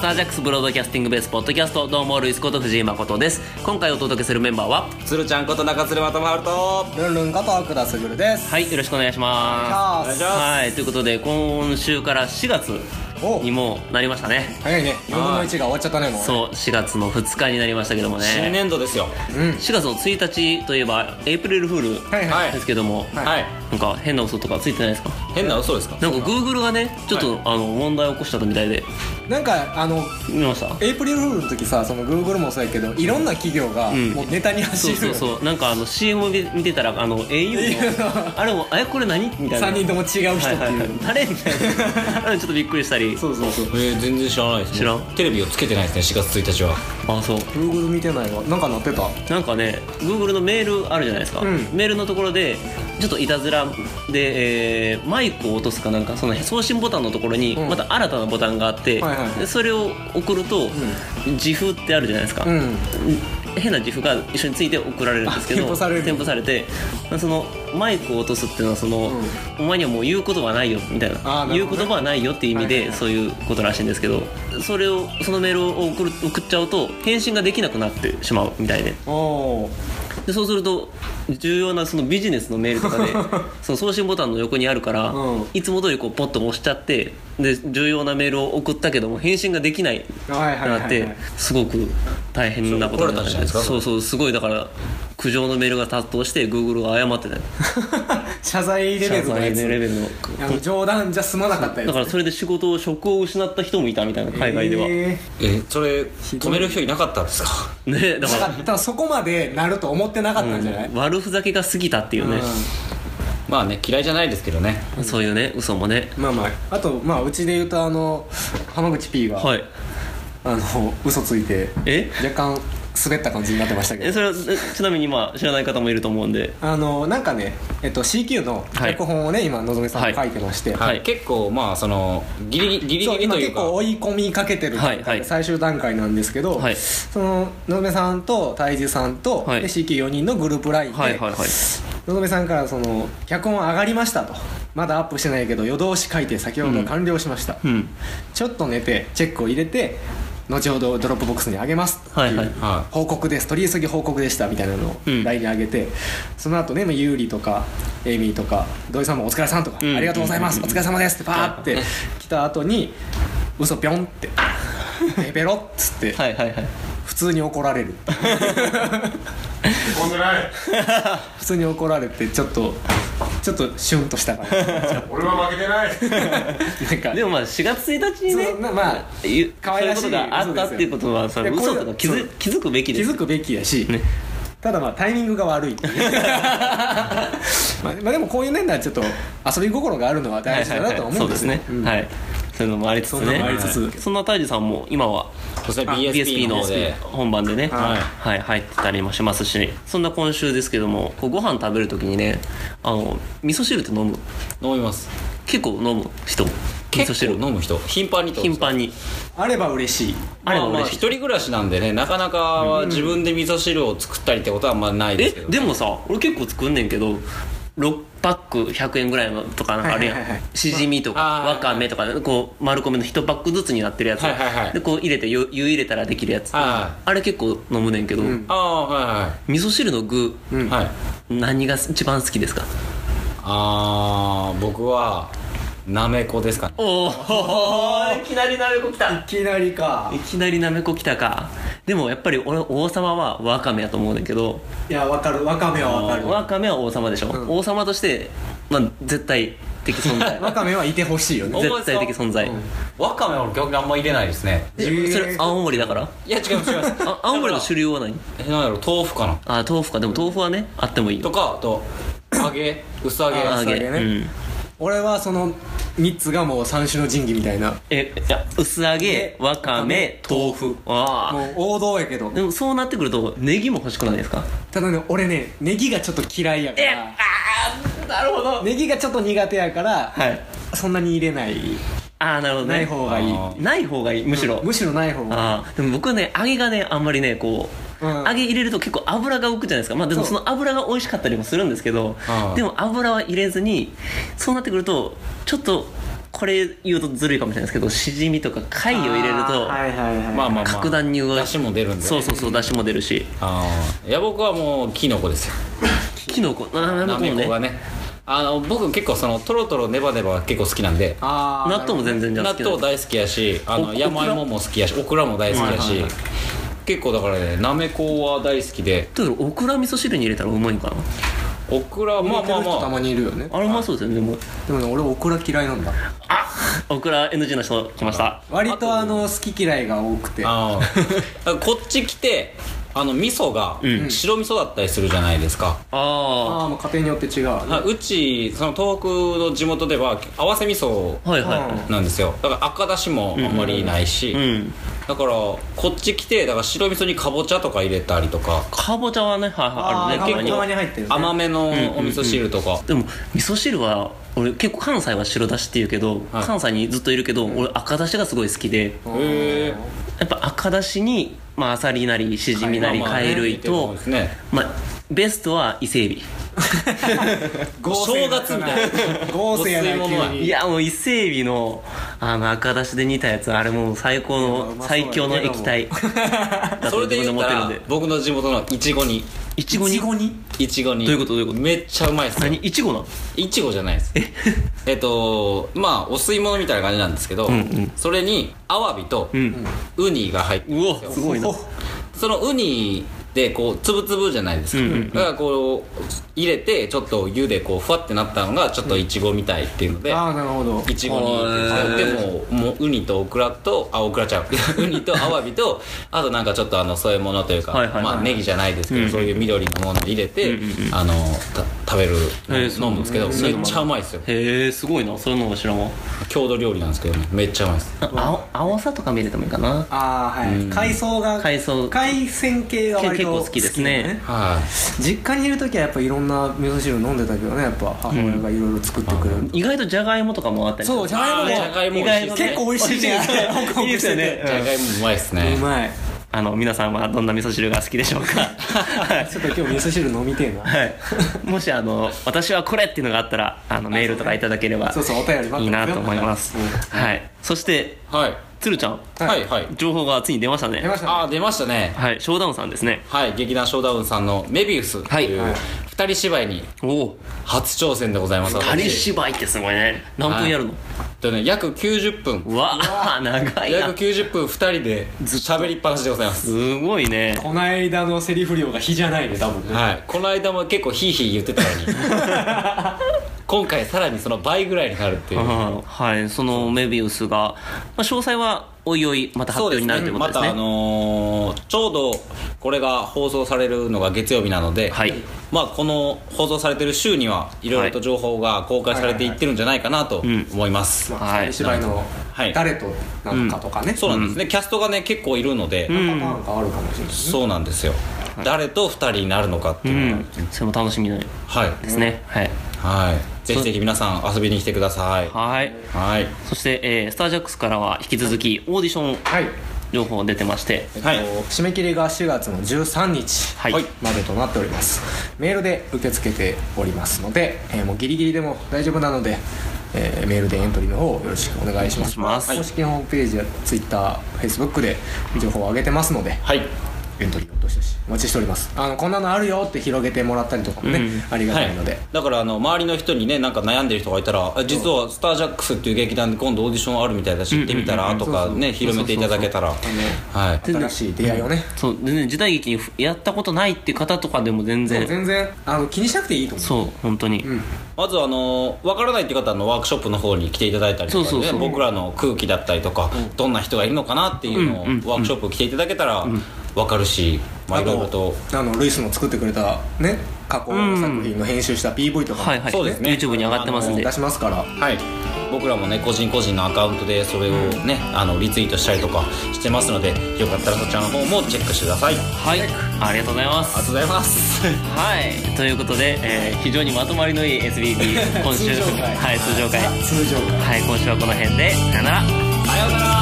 スタージャックスブロードキャスティングベースポッドキャスト、どうもルイスこと藤井誠です。今回お届けするメンバーは鶴ちゃんこと中鶴まとまるとルンルンこと奥田卓です。 はい、よろしくお願いします。 お願いしますはい、ということで今週から4月にもなりましたね。 早いね。4分の1が終わっちゃったね。もうそう、4月の2日になりましたけどもね、 新年度ですよ。 4月の1日といえばエイプリルフールはいはいはいですけども、 はいなんか変な嘘とかついてないですか？ 変な嘘ですか？ なんか Google がねちょっと、問題を起こしたみたいで、 なんか見ました？ エイプリルフールの時さ、その Google もそうやけどいろんな企業がんもうネタに走る。 そうそうそう、なんかCM 見てたらau のあれもこれ何みたいな、 3人とも違う人ってはいはいはい、 いう。 誰みたいなちょっとびっくりしたり。 そうそうそう。 全然知らないです。 知らんテレビをつけてないですね、4月1日は。 あ、そう。 Google 見てないわ。なんかなってた。 なんかね Google のメールあるじゃないですか、 うんメールのところでちょっといたずらで、マイクを落とすかなんかその送信ボタンのところにうんまた新たなボタンがあって、 はいはいでそれを送ると、自負ってあるじゃないですか、 うん変な自負が一緒について送られるんですけど、 添付される添付されて、そのマイクを落とすっていうのはその、お前にはもう言うことはないよみたいな、 あーなるほどね言う言葉はないよっていう意味で、 はいはいはいそういうことらしいんですけど、そのメールを送っちゃうと返信ができなくなってしまうみたいで、 おーでそうすると重要なそのビジネスのメールとかでその送信ボタンの横にあるから、 うんいつも通りこうポッと押しちゃって、で重要なメールを送ったけども返信ができないってはいはいはいはいなってすごく大変なことになって、 そう怒られたんじゃないですかそうそう、すごいだから苦情のメールが殺到して Google が謝ってたよ。 謝罪レベルのやつ。 謝罪レベルの冗談じゃ済まなかったやつ。 だからそれで職を失った人もいたみたいな、海外では、 それ止める人いなかったんですか？ ね、だからただそこまでなると思ってなかったんじゃない？ 悪ふざけが過ぎたっていうね、 まあね、嫌いじゃないですけどね。 そういうね嘘もね、 まあまあ、あとまあうちで言うと浜口 P が、 はい、 嘘ついて若干滑った感じになってましたけど、 それはちなみに知らない方もいると思うんで、 なんかね、CQ の脚本をね、今のぞみさんが書いてまして、 はい結構まあそのギリギリそう今というか、 結構追い込みかけてる段階で、 はいはい最終段階なんですけど、 はいそののぞみさんと泰治さんと、 はいで CQ4 人のグループ LINE で、 はいはいはい、 のぞみさんから脚本上がりましたと、まだアップしてないけど夜通し書いて先ほど完了しました、 うん、 ちょっと寝てチェックを入れて後ほどドロップボックスに上げますっていう、 はいはいは報告です、取り急ぎ報告でしたみたいなのをうん LINE に上げて、その後ねユーリとかエイミーとか土井さんもお疲れさんとか、 うんありがとうございます、お疲れ様ですってパーって来た後に嘘ぴょんってペペロっつってはいはいはい、 普通に怒られる飛んでない普通に怒られてちょっとシュンとした感じ俺は負けてないなんかでも4月1日にね、 そうまあ可愛らしいそういうことがあったっていうことはさ、 いやこれ嘘とか気づくべきです。 気づくべきやし、 ねただタイミングが悪いっていうまあでもこういう年代はちょっと遊び心があるのは大事だなとは思うんですね。 そうですね、はい、そういうのもありつつそんなのもありね、 つつそんな泰治さんも今はそして BSP BSP のの方で本番でね、 はいはい、入ってたりもしますし、そんな今週ですけども、こうご飯食べるときにね、味噌汁って飲飲みます。 結構飲む人、味噌結汁構飲む人頻繁にってことですか？ 頻繁にあれば嬉しい。 まああれば嬉しい、 一人暮らしなんでね、なかなか自分で味噌汁を作ったりってことはあんまないですけど、 でもさ、俺結構作んねんけど、6パック100円ぐらいのとかなんかあるやん、 はいはいはいはいしじみとかあーわかめとかこう丸米の1パックずつになってるやつ、 はいはいはいでこう入れて湯入れたらできるやつ、 はあれ結構飲むねんけど、 んああは味噌汁の具いはい、はい、 何が一番好きですか？ 僕はなめこですかね。 おおいきなりなめこきた、 いきなりか。 いきなりなめこきたか。でもやっぱり俺王様はわかめやと思うねんけど、 いやわかる、わかめはわかる。 わかめは王様でしょ、 うん王様として、絶対的存在わかめはいてほしいよね。 絶対的存在、 わかめは俺逆にあんま入れないですね。 それ青森だからいや違います違います青森の主流は何？ なんだろう、豆腐かなあ、豆腐か。でも豆腐はねあってもいいよ。 とか、あと揚げ薄揚げあ揚げ、 薄揚げねうん、 俺はその3つがもう三種の神器みたいな、 いや薄揚げ、わかめ、豆腐、ああ。 もう王道やけど、 でもそうなってくるとネギも欲しくないですか？ ただね俺ねネギがちょっと嫌いやからなるほど。 ネギがちょっと苦手やから、 はい。 そんなに入れない、 ああ、なるほどね。 ない方がいい。 ない方がいい、むしろ。 むしろない方がああ、でも僕はね揚げがねあんまりねこう、 うん揚げ入れると結構油が浮くじゃないですか。まあでもそうその油が美味しかったりもするんですけど、 ああでも油は入れずに、そうなってくるとちょっとこれ言うとずるいかもしれないですけど、しじみとか貝を入れるとはいはいはい、 まあまあまあ格段に出汁も出るんでね。 そうそうそう、出汁も出るし、 いや僕はもうキノコですよ。 キノコななめこがね、僕結構そのトロトロネバネバ結構好きなんで、 あ納豆も全然じゃ納豆大好きやし、山芋も好きやし、オクラも大好きやし、結構だからね、なめこは大好きで。 だからオクラ味噌汁に入れたらうまいんかな。 オクラまあまあたままにいるよね。 あれうまそうですよね。 でもね、俺オクラ嫌いなんだ。 オクラ NG の人来ました。 割と好き嫌いが多くて。 あこっち来て味噌が白味噌だったりするじゃないですか。 あもう家庭によって違う、ね。 うちその東北の地元では合わせ味噌あ、はいはい。 なんですよ。だから赤だしもあんまりないし、だからこっち来てだから白味噌にかぼちゃとか入れたりとか、 かぼちゃはね、はいはい、あるね。 結構たまに入ってる、ね、 甘めのお味噌汁とか、 でも味噌汁は俺結構関西は白だしって言うけど、関西にずっといるけど、俺赤だしがすごい好きで、やっぱ赤だしにアサリなりシジミなり貝類と、ベストは伊勢海老正月みたいな豪勢やな急に。 いやもう伊勢海老の赤だしで煮たやつ、あれもう最高の最強の液体だとそれで自分で思言ったらってるんで。 僕の地元のいちご煮いちご煮いちご煮どういうことどういうことめっちゃうまいっすよ。 何いちごなの？ いちごじゃないですまあお吸い物みたいな感じなんですけど、それにアワビとウニが入ってるんですよ。 すごいな。 そのウニでこうつぶつぶじゃないですか、だからこう入れてちょっと湯でこうふわってなったのがちょっといちごみたいっていうので、 なるほど。 いちごにでもうウニとオクラとオクラちゃうウニとアワビとあとなんかちょっと添え物というか、ネギじゃないですけど、そういう緑のものを入れて食べる飲むんですけど、めっちゃうまいですよ。 へえ、すごいな。そういうのが知らんわ。 郷土料理なんですけどね、めっちゃうまいです。 青さとか見れてもいいかな。 海鮮系が割と結構好きですね。 実家にいる時はやっぱいろんな味噌汁飲んでたけどね、やっぱ母親がいろいろ作ってくれる。 意外とじゃがいもとかもあったり。 そう、じゃがいも結構美味しいね。 いいですよね。 じゃがいもうまいですね。 うまい。 皆さんはどんな味噌汁が好きでしょうか。 ちょっと今日味噌汁飲みてえな。 はい。もし私はこれっていうのがあったらメールとかいただければいいなと思います。はい。そして鶴ちゃん、情報がついに出ましたね。 出ましたね。 はい、ショーダウンさんですね。 はい、劇団ショーダウンさんのメビウスという二人芝居に初挑戦でございます。 二人芝居ってすごいね。何分やるの？ 約90分。 うわ長いな。 約90分二人で喋りっぱなしでございます。 すごいね。 この間のセリフ量が比じゃないね、多分ね。 はい、この間も結構ヒーヒー言ってたのに今回さらにその倍ぐらいになるっていう。 はい、そのメビウスが、詳細はおいおいまた発表になるということですね。 またちょうどこれが放送されるのが月曜日なので、この放送されてる週にはいろいろと情報が公開されていってるんじゃないかなと思います。 芝居の誰となのかとかね。 そうなんですね。キャストがね結構いるので、 パターンがあるかもしれない。 そうなんですよ。誰と2人になるのかっていうのが、 それも楽しみですね。 ぜひぜひ皆さん遊びに来てください。 そして、スタージャックスからは引き続きオーディション情報出てまして、 締め切りが4月の13日までとなっております。メールで受け付けておりますので、もうギリギリでも大丈夫なので、メールでエントリーの方よろしくお願いします。公式ホームページや Twitter、Facebook で情報を上げてますので、エントリーをどしどしお待ちしております。こんなのあるよって広げてもらったりとかもね、ありがたいので、 だから周りの人にねなんか悩んでる人がいたら、実はスタージャックスっていう劇団で今度オーディションあるみたいだし行ってみたらとかね、広めていただけたら、 新しい出会いをね、 そう全然時代劇にやったことないっていう方とかでも全然気にしなくていいと思う。 そう本当に、 まず分からないっていう方のワークショップの方に来ていただいたりとかね、僕らの空気だったりとか、どんな人がいるのかなっていうのをワークショップ来ていただけたら分かるし、いろいろとルイスの作ってくれたね過去作品の編集した PV とかもそうですね、 YouTube に上がってますんで出しますから、 僕らもね個人個人のアカウントでそれをねリツイートしたりとかしてますので、よかったらそちらの方もチェックしてください。 ありがとうございます。 ありがとうございますということで、非常にまとまりのいい SBB 今週通常回今週はこの辺でさよなら。 さようなら。